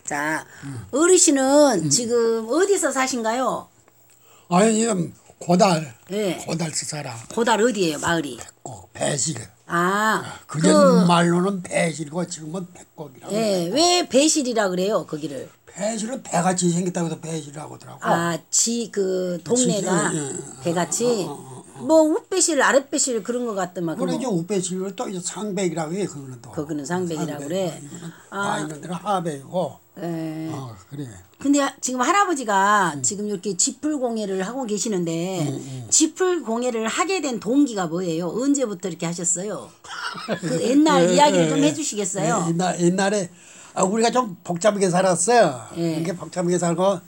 자, 어르신은 지금 어디서 사신가요? 아니 지금 고달 예. 고달서 살아. 고달 어디예요, 마을이? 꼭 배실. 아, 그전 말로는 배실이고 지금은 배꼽이라고. 예, 왜 배실이라 그래요, 거기를? 배실은 배같이 생겼다고 해서 배실이라고 하더라고. 아, 그 동네가 예, 예. 배같이 뭐 윗배실, 아랫배실 그런 것 같더만. 그래 그거 이제 우배실을 또 이제 상백이라고 해 그거는 또. 거기는 상백이라고 그래. 나 있는 데는 하백이고. 예. 그래. 근데 지금 할아버지가 지금 이렇게 지풀공예를 하고 계시는데 지풀공예를 하게 된 동기가 뭐예요? 언제부터 이렇게 하셨어요? 그 옛날 이야기를 좀 해주시겠어요? 옛날에 우리가 좀 복잡하게 살았어요. 예. 이렇게 복잡하게 살고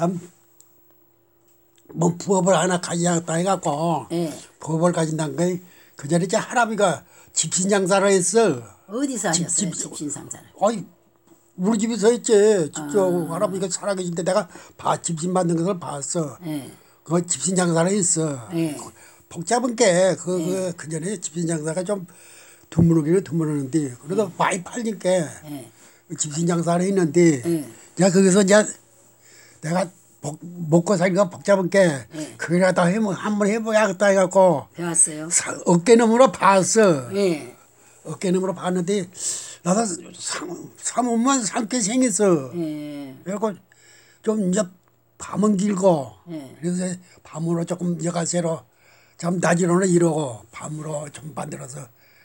뭐 부업을 하나 가져야겠다 해갖고 예. 부업을 가진다는 거그 전에 이제 할아버지가 집신장사를 했어. 어디서 하셨어요? 집신상사를. 아이 우리 집에서 했지. 직접 할아버지가 살아계신데 내가 집신 만든 것을 봤어. 예. 그 집신장사를 했어. 예. 복잡한 게 그 전에 집신장사가 좀 드물었는데 그래도 많이 팔니까 예. 집신장사를 했는데 예. 내가 거기서 이제 내가 먹고 살기가 복잡한 게 그거라도 한번 해봐야겠다 해갖고 배웠어요. 어깨너머로 봤어. 예. 어깨너머로 봤는데 나도 삼으면 삼게 생겼어. 예. 그래갖고 좀 이제 밤은 길고 예. 그래서 밤으로 조금 여가새로 좀 낮이로는 이러고 밤으로 좀 만들어서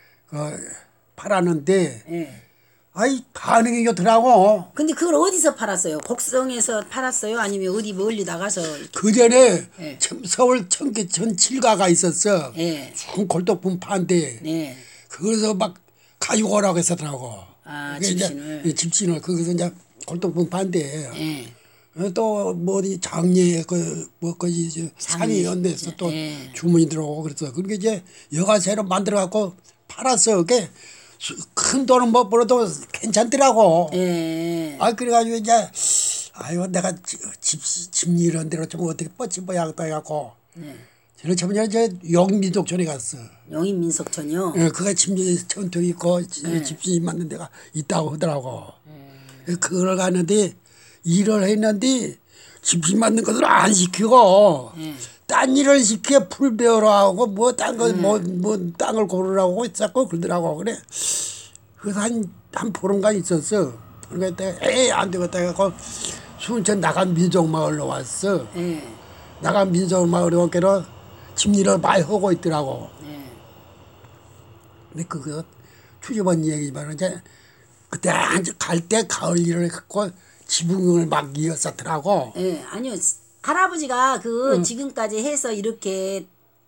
팔았는데 예. 아이 반응이 좋더라고. 근데 그걸 어디서 팔았어요? 곡성에서 팔았어요? 아니면 어디 멀리 나가서? 그 전에 예. 서울 청계천 칠가가 있었어. 예. 골동품 판대. 네. 그래서 막 가지고 오라고 했었더라고. 아, 그게 이제 집신을. 집신을 거기서 이제 골동품 판대. 예. 또 뭐 어디 장례 거기 산이 연대서 또 예. 주문이 들어오고 그래서 그렇게 이제 여가새로 만들어 갖고 팔았어. 그게 큰 돈은 못 벌어도 괜찮더라고. 예. 그래가지고 이제 아유 내가 집 이런 데로 좀 어떻게 뻗쳐봐야겠다 해갖고 저는 처음에 이제 영민족촌에 갔어. 영인민속촌이요? 그가 집전통 있고 집신이 맞는 데가 있다고 하더라고. 그걸 갔는데 일을 했는데 집신 맞는 것을 안 시키고 딴 일을 시켜 풀 배우라 하고 뭐 딴 거 뭐 땅을 고르라고 했었고 그러더라고. 그래 그래서 한 보름간 있었어. 그러니까 내가 에이 안 되겠다 해갖고 순천 나간 민속마을로 왔어. 예. 나간 민속마을에 왔기로 집일을 많이 하고 있더라고. 예. 근데 그거 추접한 얘기지만 이제 그때 갈 때 가을 일을 갖고 지붕을 막 이었었더라고. 예. 아니요. 할아버지가 지금까지 해서 이렇게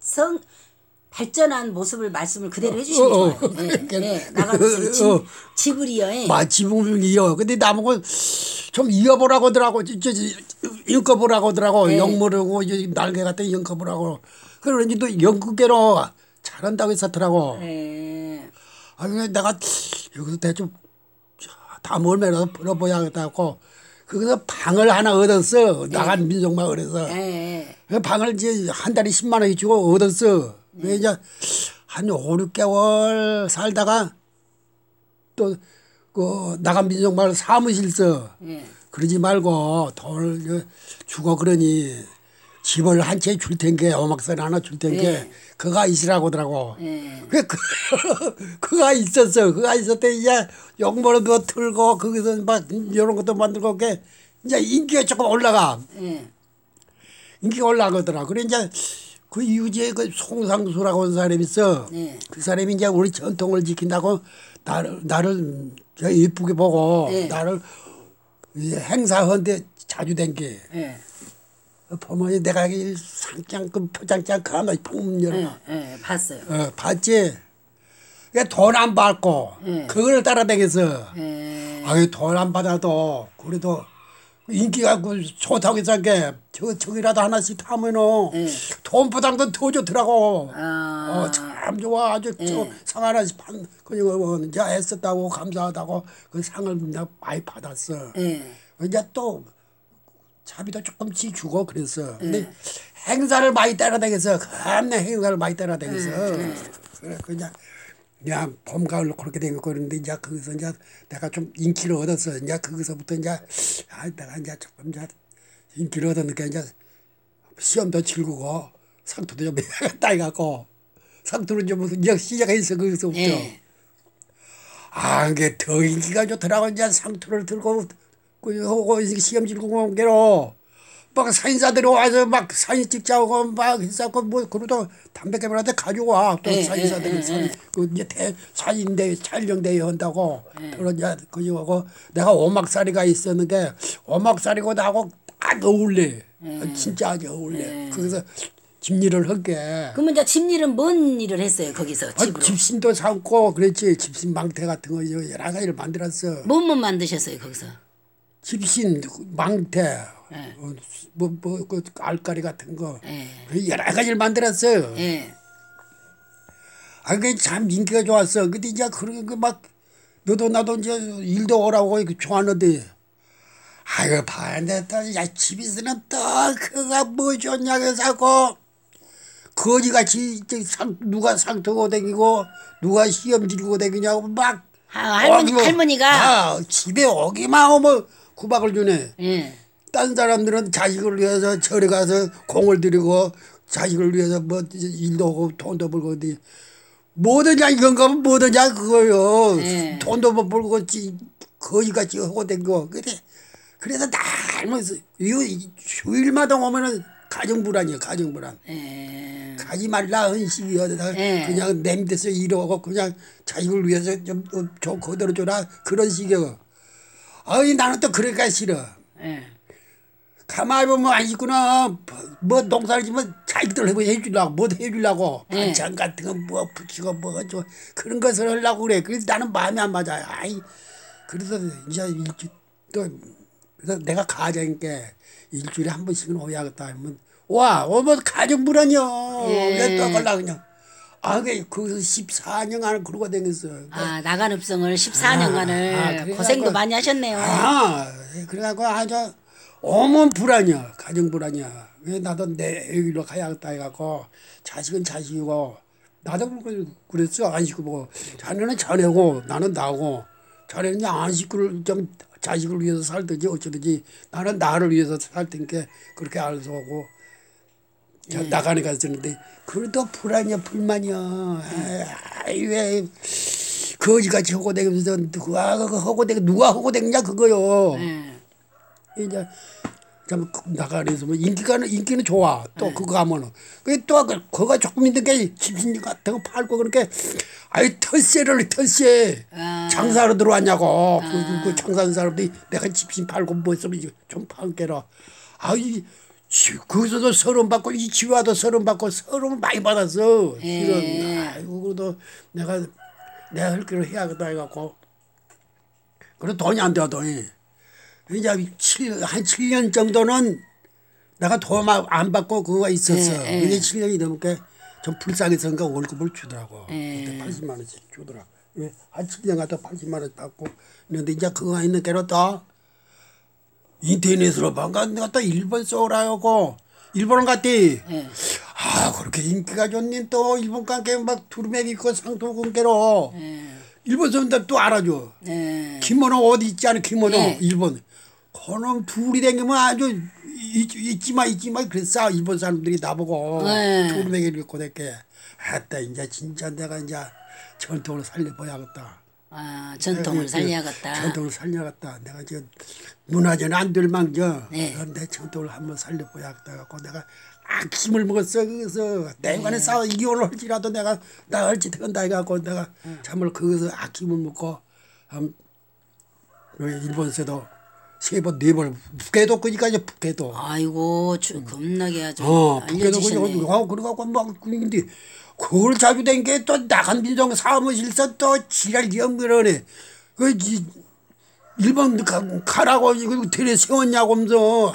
발전한 모습을 말씀을 그대로 해주시면 좋아요. 예. 나가서 집을 이어. 지붕을 이어. 근데 나보고 좀 이어보라고 하더라고. 엮어보라고 하더라고. 영모르고 날개 같은 엮어보라고. 그러니 또 연극계로 잘한다고 했었더라고. 예. 그래서 내가 여기서 대충 다 멀면서 풀어보야겠다 하고 거기서 방을 하나 얻었어. 나간 민속마을에서. 그 방을 이제 한 달에 10만 원이 주고 얻었어. 그래서 이제 한 5, 6개월 살다가 또 그 나간 민속마을 사무실 써. 그러지 말고 돈을 주고 그러니 집을 한 채 줄 텐게 오막살 하나 줄 텐게 그가 있으라고 하더라고. 그가 있었어. 그가 있었대 이제 용모로도 틀고 거기서 막 이런 것도 만들고 그게 이제 인기가 조금 올라가. 인기가 올라가더라. 그래 이제 그 이후에 그 송상수라고 하는 사람이 있어. 그 사람이 이제 우리 전통을 지킨다고 나를 예쁘게 보고 나를 행사하는데 자주 댕겨. 보면 내가 상장금 포장장 가만 펑 열어. 봤어요. 봤지. 돈 안 받고 그걸 따라다녔어. 돈 안 받아도 그래도 인기가 좋다고 해서 저기라도 하나씩 타면은 돈 보상도 더 좋더라고. 참 좋아. 아주 상 하나씩 그냥 이제 애썼다고 감사하다고 그 상을 내가 많이 받았어. 이제 또 차비도 조금씩 주고 그랬어. 근데 행사를 많이 따라다녔어. 감내 행사를 많이 따라다녔어. 그래 그냥 야, 봄, 가을 그렇게 된 거 그런데 이제 거기서 이제 내가 좀 인기를 얻었어. 이제 거기서부터 이제 내가 이제 조금 이제 인기를 얻으니까 이제 시험도 치르고 상투도 좀 따갖고 상투를 좀 이제 시작했어 거기서부터. 예. 이게 더 인기가 좋더라고. 이제 상투를 들고 하고 시험 치르고 온 게로 막 사인사들이 와서 막 사진 찍자고 막 했었고 뭐 그러다 담배 깨물한테 가져와 또 사인사들이 그 이제 사진대 촬영대회 한다고 그런 이제 그거고 내가 오막살이가 있었는데 오막살이고 나하고 딱 어울려. 진짜 아주 어울려. 거기서 집일을 할게. 그러면 이제 집일은 뭔 일을 했어요 거기서 집으로? 집신도 삼고 그랬지. 집신 망태 같은 거 여러 가지를 만들었어. 뭔 만드셨어요 거기서? 집신 망태 그 알까리 같은 거 여러 가지를 만들었어요. 그게 참 인기가 좋았어. 근데 이제 그런 거 막 너도 나도 이제 일도 오라고 좋아하는데 아이고 봤는데 또야 집에서는 또 그가 뭐 좋냐 그래서 하고 거지같이 누가 상투고 다니고 누가 시험 지르고 다니냐고 막 할머니가 집에 오기만 오면 구박을 주네. 딴 사람들은 자식을 위해서 절에 가서 공을 들이고 자식을 위해서 뭐 일도 하고 돈도 벌고 어디 뭐든지 이건 거면 뭐든지 그거요. 돈도 못 벌고 거지같이 하고 다니고 그래서 날면서 휴일마다 오면은 가정불안이야 가정불안. 가지 말라 헌식이야. 그냥 내 밑에서 일하고 그냥 자식을 위해서 좀 그대로 줘라 그런 식이야. 나는 또 그러기가 싫어. 가만히 보면 아니구나. 뭐 농사를 지면 자기들 해주려고 뭐 해주려고 반찬 같은 거 뭐 붙이고 뭐 좀 그런 것을 하려고 그래. 그래서 나는 마음이 안 맞아. 그래서 이제 그래서 내가 가정이니까 일주일에 한 번씩은 오야겠다 하면 오면 가정불안이야. 왜 또 걸라 그냥. 거기서 14년간을 그러고 다녔어. 나간읍성을 14년간을 고생도 많이 하셨네요. 그래갖고 아주 오면 불안이야. 가정불안이야. 왜 나도 내 여기로 가야겠다 해갖고 자식은 자식이고 나도 그랬어. 안 시키고 자네는 자네고 나는 나고 자네는 안 시키를 좀 자식을 위해서 살든지 어쩌든지 나는 나를 위해서 살 테니까 그렇게 알아서 하고 나가는 갔었는데 그래도 불안이야 불만이야. 왜 거지같이 하고 다니면서 하고 누가 하고 다니냐 그거요. 이제 참 나가면서 뭐 인기는 좋아. 또 그거 하면은 또 그거 조금 있는 게 집신 같은 거 팔고 그렇게 털쇠 장사로 들어왔냐고. 그 장사하는 사람들이 내가 집신 팔고 뭐 있으면 좀 팔게라. 거기서도 서름 받고 이 지와도 서름 받고 서름을 많이 받았어. 실은 그래도 내가 할 길을 해야겠다 해갖고 그래 돈이 안 돼 돈이. 이제 한 7년 정도는 내가 돈 안 받고 그거가 있었어. 근데 7년이 넘게 좀 불쌍해서인가 월급을 주더라고. 그때 80만 원씩 주더라. 한 7년 갔다 80만 원 받고 그런데 이제 그거 있는 게로 또 인터넷으로 내가 또 일본 쏘라고 일본 갔대. 그렇게 인기가 좋니 또 일본 관계 막 두루맥 있고 상도 관계로 일본 사람들 또 알아줘. 기모노 어디 있지 않아 기모노 일본. 그놈 둘이 다니면 아주 잊지마 그랬어. 일본 사람들이 나보고 두루맥을 입고 됐게. 이제 진짜 내가 이제 전통을 살려봐야겠다. 전통을 살려야겠다. 전통을 살려야겠다. 내가 지금 문화재는 안 될 망정. 내 전통을 한번 살려봐야겠다. 갖고 내가 힘을 먹었어. 그래서 내관에 싸워 이혼을 할지라도 내가 할지 된다 해갖고 내가 참을 거기서 힘을 먹고 일본에서도 3번 4번 북해도 그니까지 북해도. 아이고 겁나게 아주 알려주시네. 그래갖고 막 근데 그걸 자주 된 게 또 나간 민정 사무실서 또 지랄 연결하네. 일본 가라고 이거 들에 세웠냐고 하면서.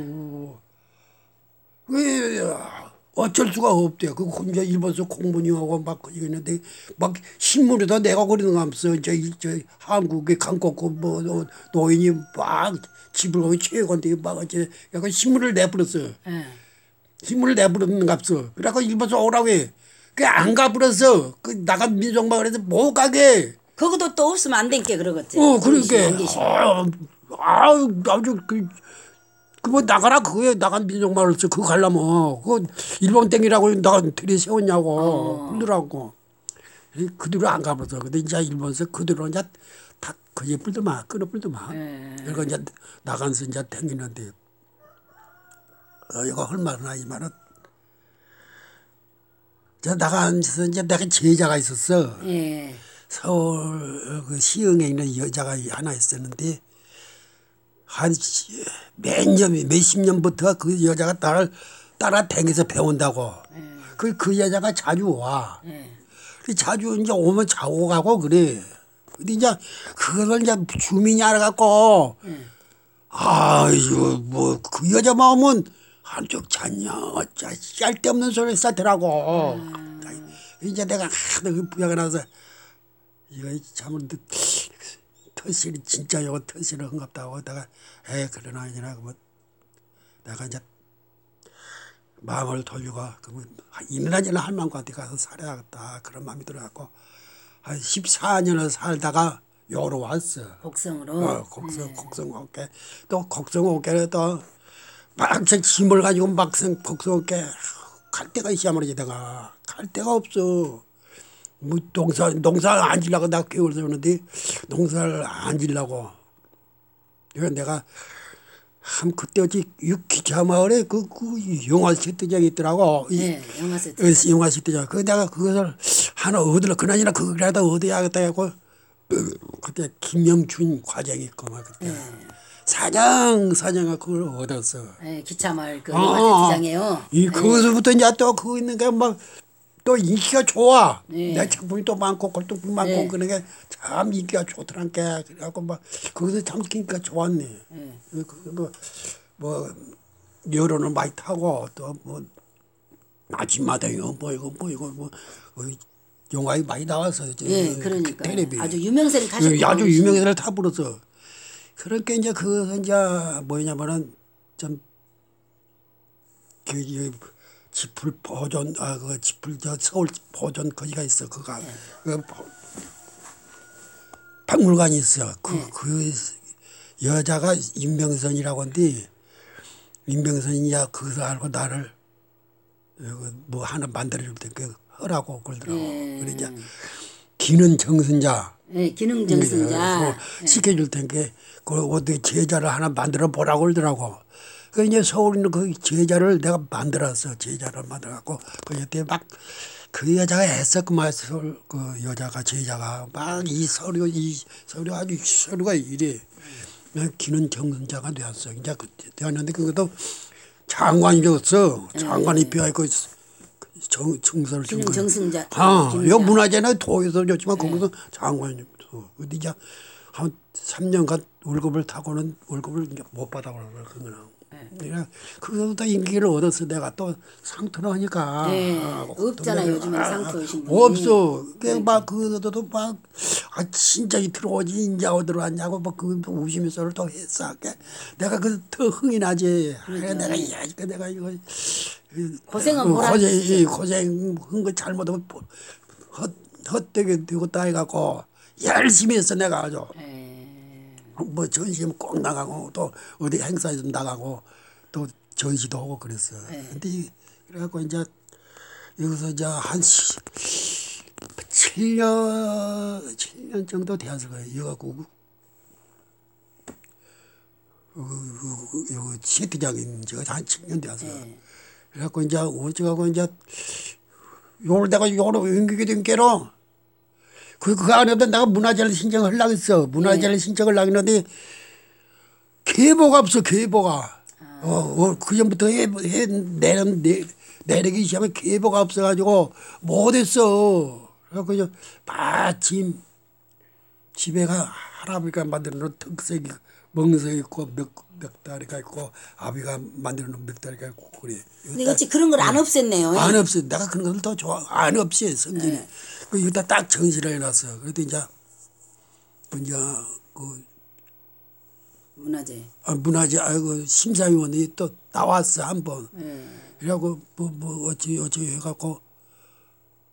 어쩔 수가 없대요. 그 혼자 일본에서 공부하고 막 이랬는데 막 신문에도 내가 그러는 거 없어. 저 한국의 강국구 뭐 노인이 막 집을 거기 채우건데 막 이제 약간 신문을 내버렸어. 신문을 내버렸는 거 없어. 그래갖고 일본에서 오라고 해. 그 안 가버렸어. 그 나간 민속마을에서 못 가게. 거기도 또 없으면 안 된게 그러겠지. 그러니까 아주 그뭐 나가라 그거에 나간 민속마을에서 그거 가려면 그거 일본 땡이라고 나가 들이세웠냐고 그러더라고. 그대로 안 가버렸어. 근데 이제 일본에서 그대로 이제 다 그제 불더만 끊어불더만. 그리고 이제 나가서 이제 댕기는데 이거 할 말은 이 말은 저 나가서 이제 내가 제자가 있었어. 예. 서울 그 시흥에 있는 여자가 하나 있었는데 한 몇십 년부터 그 여자가 따라 댕겨서 배운다고. 그 여자가 자주 와. 자주 이제 오면 자고 가고 그래. 근데 이제 그걸 이제 주민이 알아갖고 아유 뭐 그 여자 마음은 한쪽 잤냐 짤데없는 소리 싸더라고. 이제 내가 하도 부야가 나서 이거 참 터실이 진짜 이거 터실을 흥갑다고 내가 그러나 아니나 그러면 내가 이제 마음을 돌리고 그러면 이나저나 할망구한테 가서 살아야겠다 그런 마음이 들어갖고 한 14년을 살다가 여기로 왔어. 곡성으로. 곡성 올게 또 곡성 올게를 또 막상 짐을 가지고 막상 곡성 올게 갈 데가 있어야말이지 내가 갈 데가 없어. 뭐 농사 안 지려고 나 겨울 세우는데 농사를 안 지려고. 그래서 내가 한 그때 어찌 기차 마을에 그 영화 세트장이 있더라고. 네, 영화 세트장. 영화 세트장. 그 내가 그것을 하나 얻으려 그나저나 그거라도 얻어야겠다 해고 그때 김영춘 과장이 있고 막 그때 사장가 그걸 얻었어. 네, 기차 마을 그 영화 세트장이에요. 거기서부터 이제 또 그거 있는 게 막 또 인기가 좋아. 내 작품이 또 많고 골동품 많고 그런 게 참 인기가 좋더란게. 그래갖고 막 거기서 참 인기가 좋았네. 뭐 여론을 많이 타고 또 뭐 아침마다 이거 영화에 많이 나왔어요. 그러니까 텔레비. 아주 유명세를 타셨고 아주 유명세를 타버렸어. 그러니까 이제 그것은 이제 뭐냐면은 좀 지풀 보존 그 지풀 서울 보존 거기가 있어. 그가 그 박물관이 있어. 그 여자가 임병선이라고 하는데 임병선이야 그거 알고 나를 뭐 하나 만들어줄 테니까 하라고 그러더라고. 그러니까 기능 정선자. 기능 정선자. 시켜줄 테니까 그 어디 제자를 하나 만들어 보라고 그러더라고. 그 이제 서울에 있는 그 제자를 내가 만들었어. 제자를 만들어갖고 그때 막 그 여자가 했었구만. 그 여자가 제자가 막 이 서류 아주 서류가 이래. 기능 정선자가 되었어. 이제 그때 되었는데 그것도 장관이 되었어. 장관이 비어있고 정서를 준 거야. 정승자. 이거 문화재는 도에서 줬지만 거기서 장관이 됐어. 근데 이제 한 3년간 월급을 타고는 월급을 이제 못 받아버려 그거는. 그러니까 그것도 인기를 얻었어. 내가 또 상투를 하니까. 없잖아요 요즘에 상투. 없어. 막 그것도 막 진짜 이 들어오지 인자 어디로 왔냐고 막 그 우시면서를 또 했어. 내가 그 더 흥이 나지. 내가 이거 고생은 뭐라 고생한 거 잘못하면 헛되게 되고 따해갖고 열심히 했어 내가 아주. 뭐 전시면 꼭 나가고 또 어디 행사에도 나가고 또 전시도 하고 그랬어. 근데 그래갖고 이제 여기서 이제 한 7년 정도 되었을 거예요. 여갖고 요 세트장인 지가 한 7년 되었어. 그래갖고 이제 어쩌고 이제 요걸 내가 요로 옮기게 된 게로 그 안에도 내가 문화재를 신청하려고 했어. 문화재를 신청하려고 했는데 계보가 없어. 계보가. 그 전부터 내리기 시작하면 계보가 없어가지고 못했어. 그래서 마침 집에가 할아버지가 만들어놓은 특색이 멍석이 있고 멱다리가 있고 아비가 만들어놓은 멱다리가 있고 그래. 근데 그런 걸 안 없앴네요. 안 없어. 내가 그런 것을 더 좋아. 안 없애 성질이. 여기다 딱 정신을 해놨어. 그래도 이제 그 문화재. 문화재 그 심사위원이 또 나왔어 한 번. 그래갖고 뭐 어찌 해갖고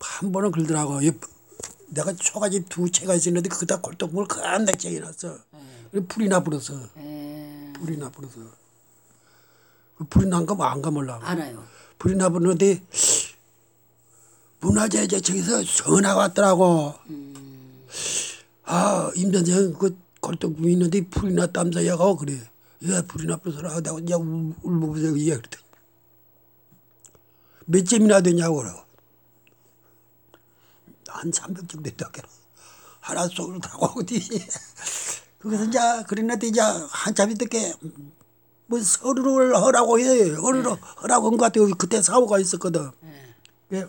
한 번은 그러더라고. 내가 초가집 두 채가 있었는데 그다 골동품을 그한 넥쟁이 놨어. 불이 나버려서. 불이 나버려서. 불이 난 거 안 감을라고. 알아요. 불이 나버렸는데 문화재 저기서 전화가 왔더라고. 아, 임 선생 그 골동품 있는데 불이 났다면서요. 그래. 야, 불이 나버려서 내가 이제 울보세요. 예, 그랬더니 몇 점이나 되냐고 그러고. 한 300점 됐다더라. 하나 속을 타고 어디. 그래서 이제 그랬는데 이제 한참이 늦게 뭐 서류를 하라고 해. 서류를 하라고 한 것 같아요. 그때 사고가 있었거든. 예.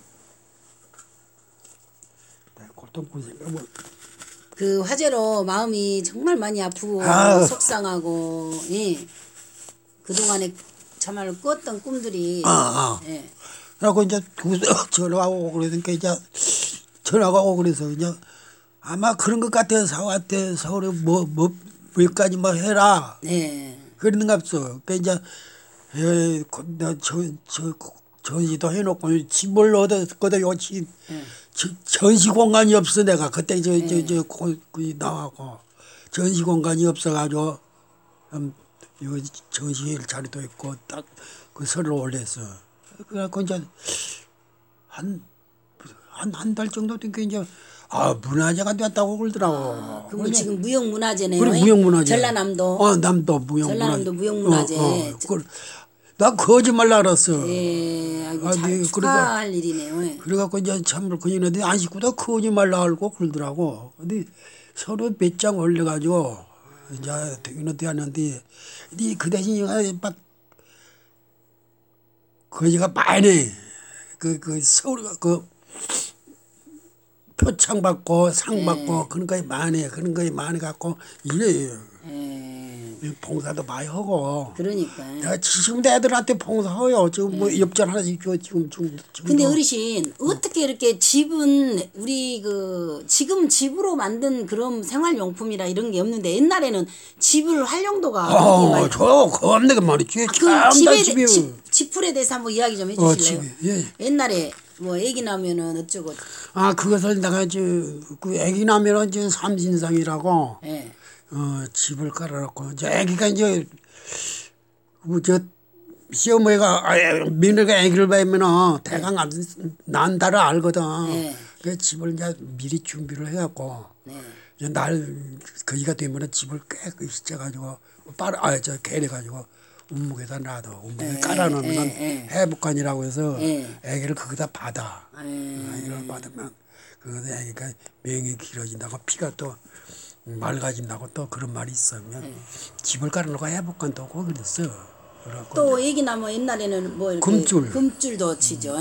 골동품 생각하면 그 화재로 마음이 정말 많이 아프고 속상하고 예. 그동안에 정말 꿨던 꿈들이 예. 그래갖고 이제 전화가 오고 그러니까 이제 전화가 오고 그래서 이제 아마 그런 것 같아요. 사왔대 서울에 몇 가지 뭐 해라. 네. 그러는갑소. 그러니까 이제 전시도 해놓고 집을 얻었거든. 요 집. 전시 공간이 없어 내가 그때 거기 나와고 전시 공간이 없어가지고 요 전시할 자리도 있고 딱 그 서를 올렸어. 그래갖고 이제 한 달 정도 되니까 이제 문화재가 됐다고 그러더라고. 그럼 지금 무형문화재네요. 그래 무형문화재. 전라남도. 남도 무형문화재. 전라남도 무형문화재. 나 거짓말 알았어. 예, 아이고 잘 축하할 일이네요. 그래갖고 이제 참을 그랬는데 안 식구도 거짓말 알고 그러더라고. 근데 서로 몇 장 올려가지고 이제 되기는 되었는데 그 대신 막 거지가 많이 서울 표창 받고 상 받고 그런 거에 많이 갖고 이래요. 봉사도 많이 하고. 그러니까. 내가 지금도 애들한테 봉사해요. 지금 뭐 엽전 하나 있고 지금. 근데 어르신 어떻게 이렇게 집은 우리 지금 집으로 만든 그런 생활용품이라 이런 게 없는데 옛날에는 집을 활용도가 저 겁나게 말이지. 그 집풀에 대해서 한번 이야기 좀 해주실래요? 예. 옛날에 뭐 애기 나면은 어쩌고. 그것을 내가 그 애기 나면은 삼신상이라고. 예. 집을 깔아놓고 이제 애기가 이제 시어머니가 며느리가 애기를 봐면은 대강 난다를 알거든. 그 집을 이제 미리 준비를 해갖고 이제 거기가 되면은 집을 깨끗이 쪄가지고 개려가지고 운목에다 놔둬. 운목에 깔아놓으면 해복관이라고 해서 애기를 거기다 받아. 애기를 받으면 그것도 애기가 명이 길어진다고 피가 또 맑아진다고 또 그런 말이 있으면 집을 깔아놓고 해복관도 오고 그랬어. 또 얘기 나면 옛날에는 뭐 이렇게 금줄도 치죠.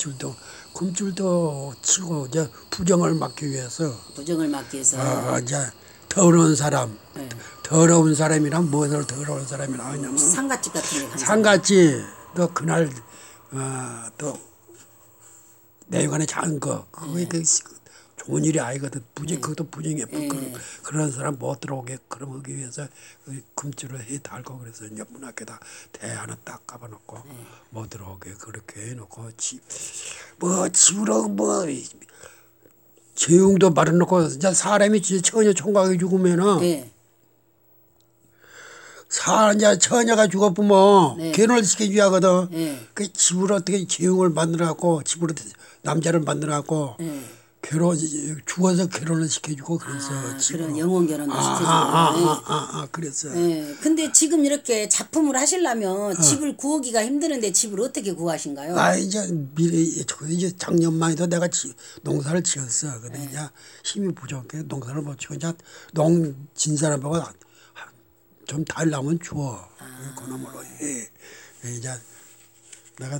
금줄도 치고 이제 부정을 막기 위해서. 이제 더러운 사람. 더러운 사람이란 무엇을 더러운 사람이라 하냐면 상갓집 같은 게 상갓집 또 그날 또 내관에 작은 거 그게 좋은 일이 아니거든. 그것도 부정해. 그런 사람 못 들어오게 그럼 하기 위해서 금줄을 해 달고 그래서 이제 문 앞에다 대 하나 딱 까봐놓고 못 들어오게 그렇게 해놓고 집으로 재용도 말아놓고 이제 사람이 처녀 총각이 죽으면은 이제 처녀가 죽어보면 결혼을 시켜줘야 하거든. 그 집으로 어떻게 재용을 만들어갖고 집으로 남자를 만들어갖고 죽어서 결혼을 시켜주고 그래서 그런 영혼 결혼도 시켜주고. 그랬어. 근데 지금 이렇게 작품을 하시려면 집을 구하기가 힘드는데 집을 어떻게 구하신가요? 이제 작년만 해도 내가 농사를 지었어. 근데 이제 힘이 부족해 농사를 못 지고 이제 농진 사람하고 좀 달라면 주어. 그놈으로 해. 이제 내가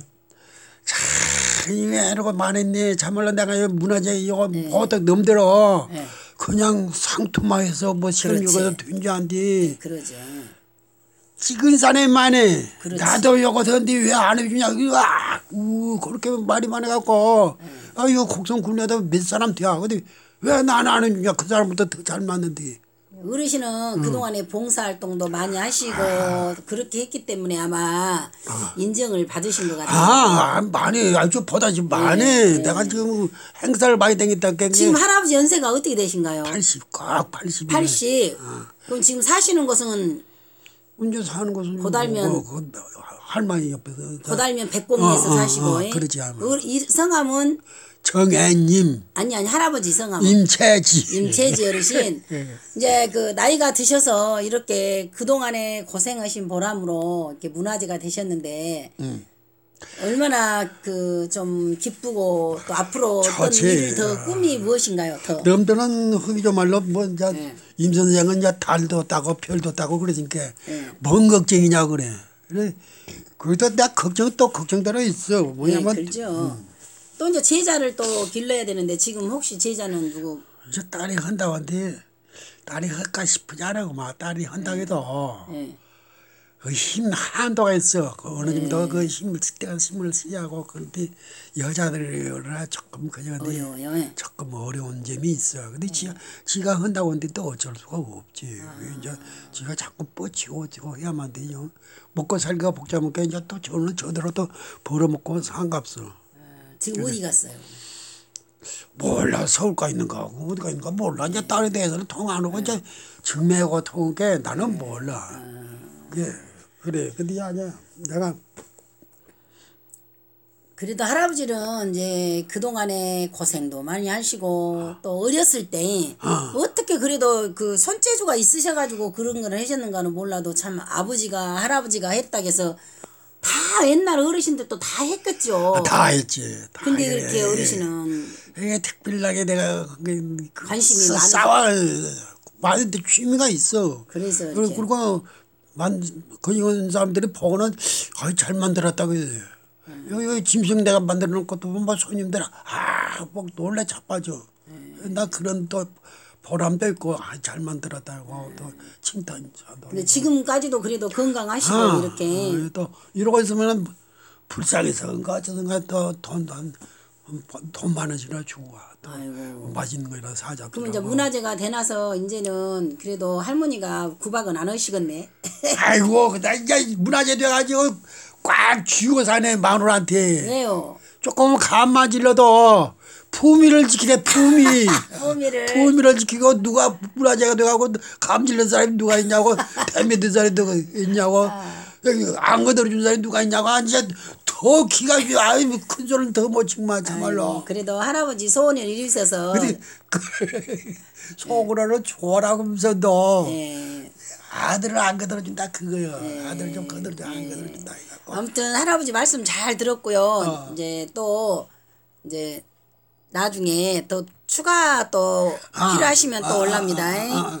이러고 많았네. 참말로 내가 문화재 이거 모두 넘들어. 그냥 상투마해서 뭐 시간 요거서 된지 안디. 그러죠. 찍은 사람이 많네. 나도 요거 던데 왜 안 해주냐. 그렇게 말이 많아갖고. 이거 곡성 군에도 몇 사람 돼야. 근데 왜 나는 안 해주냐. 그 사람보다 더 잘 맞는데. 어르신은 그동안에 봉사활동도 많이 하시고 그렇게 했기 때문에 아마 인정을 받으신 것 같아요. 많이 아주 보다시 많이 내가 지금 행사를 많이 다녔다. 지금 할아버지 연세가 어떻게 되신가요? 80, 꽉 80. 80. 그럼 지금 사시는 곳은 혼자 사는 곳은 고달면 할머니 옆에서 고달면 백곡리에서 사시고. 그렇지. 이 성함은 정애님. 아니 할아버지 성함은 임채지 어르신. 이제 그 나이가 드셔서 이렇게 그동안에 고생하신 보람으로 이렇게 문화재가 되셨는데 얼마나 그 좀 기쁘고 또 앞으로 어떤 일을 더 꿈이 무엇인가요? 더 남들은 흑이죠 말로 뭐 이제 임 선생은 이제 달도 따고 별도 따고 그러니까 뭔 걱정이냐 그래. 그래 거기다 내가 걱정대로 있어. 뭐냐면 그렇죠. 또 이제 제자를 또 길러야 되는데 지금 혹시 제자는 누구? 이제 딸이 한다고 하는데 딸이 할까 싶지 않아. 막 딸이 한다고 해도 그 힘 한도가 있어. 그 어느 정도 그 힘을 쓸 때가 힘을 쓰자고. 그런데 여자들이라 조금 그녀한테 조금 어려운 점이 있어. 근데 지가 한다고 하는데 또 어쩔 수가 없지. 이제 지가 자꾸 뻗치고 해야만 되죠. 먹고 살기가 복잡하니까 이제 또 저는 저대로 또 벌어먹고 상갑서. 지금 어디 갔어요? 몰라. 서울가 있는가 하고 어디가 있는가 몰라. 이제 딸에 대해서는 통 안 하고 이제 증매하고 통게 나는 몰라. 그래. 근데 아니야. 내가 그래도 할아버지는 이제 그동안에 고생도 많이 하시고 또 어렸을 때 어떻게 그래도 그 손재주가 있으셔가지고 그런 걸 하셨는가는 몰라도 참 아버지가 할아버지가 했다고 해서 다 옛날 어르신들도 다 했겠죠. 다 했지. 근데 그렇게 어르신은 이게 특별하게 내가 관심이 많은 많은 취미가 있어. 그래서 그리고 그 사람들이 보고는 잘 만들었다고 해. 여기 짐승 내가 만들어 놓은 것도 뭐 손님들 막 놀래 자빠져. 나 그런 또 보람도 있고 잘 만들었다고 또 칭찬도. 근데 지금까지도 그래도 건강하시고 이렇게 또 이러고 있으면 불쌍해서 그런가 어쩌든가 또 돈 많으시나 주고 또 맛있는 거라 사자. 그럼 이제 문화재가 되나서 이제는 그래도 할머니가 구박은 안 하시겠네. 아이고 나 이제 문화재 돼가지고 꽉 쥐고 사네 마누라한테. 왜요? 조금 간만 질러도 품위를 지키래. 품위를 지키고 누가 문화재가 돼가고 감 질른 사람이 누가 있냐고 뱀이 사람이 누가 있냐고 안 거들어준 사람이 누가 있냐고 이제 더 기가 큰 소리는 더 못 치고만 참말로. 그래도 할아버지 소원을 이루셔서 속으로는 좋아라고 하면서도 아들을 안 거들어준다 그거요. 아들을 좀 거들어줘 안 거들어준다 이거. 아무튼 할아버지 말씀 잘 들었고요. 이제 또 이제 나중에 또 추가 또 필요하시면 또 올랍니다.